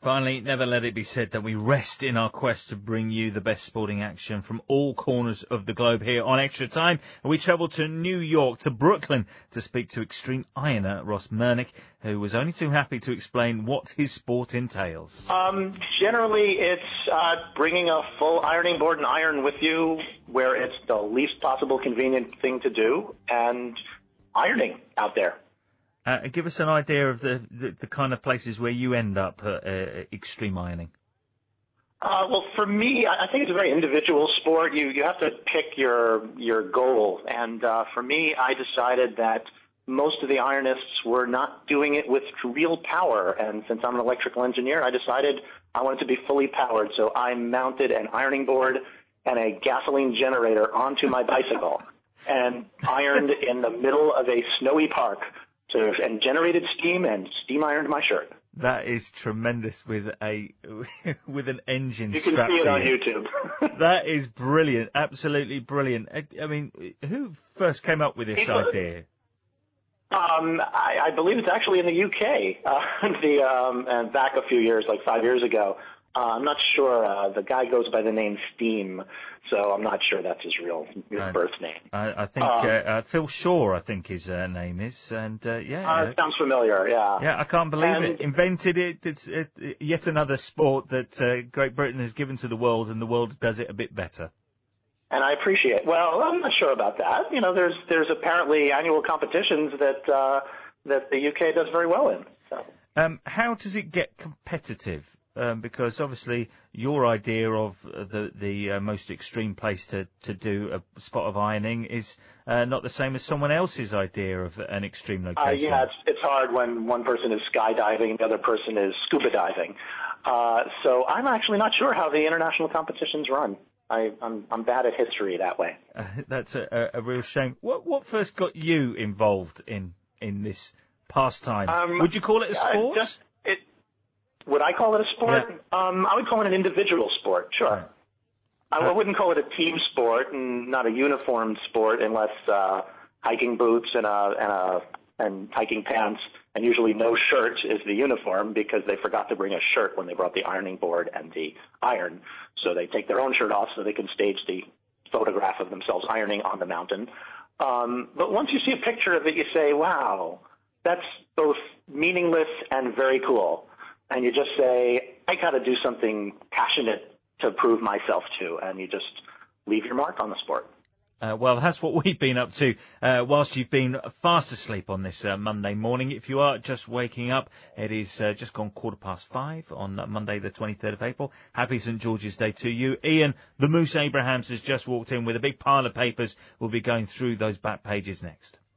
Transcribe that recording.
Finally, never let it be said that we rest in our quest to bring you the best sporting action from all corners of the globe here on Extra Time. We travel to New York, to Brooklyn, to speak to extreme ironer Ross Murnick, who was only too happy to explain what his sport entails. Generally, it's bringing a full ironing board and iron with you where it's the least possible convenient thing to do, and ironing out there. Give us an idea of the kind of places where you end up extreme ironing. Well, for me, I think it's a very individual sport. You have to pick your goal. And for me, I decided that most of the ironists were not doing it with real power. And since I'm an electrical engineer, I decided I wanted to be fully powered. So I mounted an ironing board and a gasoline generator onto my bicycle and ironed in the middle of a snowy park. And generated steam and steam ironed my shirt. That is tremendous with an engine strapped to you. You can see it on YouTube. That is brilliant, absolutely brilliant. I mean, who first came up with this idea? I believe it's actually in the UK. And back a few years, like 5 years ago. I'm not sure. The guy goes by the name Steam, so I'm not sure that's his real birth name. I think Phil Shaw, I think his name is, and it sounds familiar. Yeah. Yeah, I can't believe it. Invented it. It's yet another sport that Great Britain has given to the world, and the world does it a bit better. And I appreciate it. Well, I'm not sure about that. You know, there's apparently annual competitions that the UK does very well in. So. How does it get competitive? Because obviously your idea of the most extreme place to do a spot of ironing is not the same as someone else's idea of an extreme location. Yeah, it's hard when one person is skydiving and the other person is scuba diving. So I'm actually not sure how the international competitions run. I'm bad at history that way. That's a real shame. What first got you involved in this pastime? Would you call it a sport? Would I call it a sport? Yeah. I would call it an individual sport, sure. I wouldn't call it a team sport and not a uniformed sport unless hiking boots and hiking pants and usually no shirt is the uniform because they forgot to bring a shirt when they brought the ironing board and the iron. So they take their own shirt off so they can stage the photograph of themselves ironing on the mountain. But once you see a picture of it, you say, wow, that's both meaningless and very cool. And you just say, I got to do something passionate to prove myself to, and you just leave your mark on the sport. Well, that's what we've been up to whilst you've been fast asleep on this Monday morning. If you are just waking up, it is just gone 5:15 on Monday, the 23rd of April. Happy St. George's Day to you. Ian, the Moose Abrahams, has just walked in with a big pile of papers. We'll be going through those back pages next.